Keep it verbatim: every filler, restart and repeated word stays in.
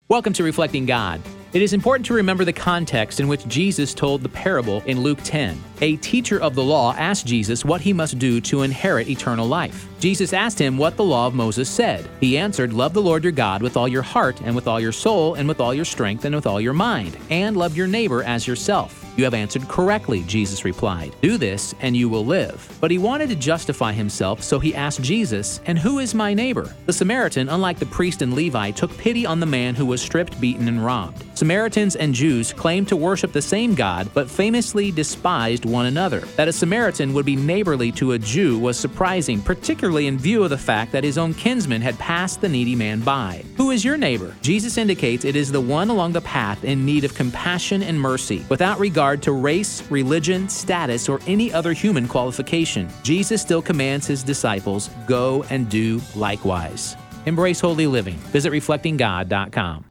Welcome to Reflecting God. It is important to remember the context in which Jesus told the parable in Luke ten. A teacher of the law asked Jesus what he must do to inherit eternal life. Jesus asked him what the law of Moses said. He answered, "Love the Lord your God with all your heart and with all your soul and with all your strength and with all your mind, and love your neighbor as yourself." "You have answered correctly," Jesus replied. "Do this and you will live." But he wanted to justify himself, so he asked Jesus, "And who is my neighbor?" The Samaritan, unlike the priest and Levi, took pity on the man who was stripped, beaten, and robbed. Samaritans and Jews claimed to worship the same God, but famously despised one another. That a Samaritan would be neighborly to a Jew was surprising, particularly in view of the fact that his own kinsman had passed the needy man by. Who is your neighbor? Jesus indicates it is the one along the path in need of compassion and mercy, without regard to race, religion, status, or any other human qualification. Jesus still commands his disciples, go and do likewise. Embrace holy living. Visit reflecting god dot com.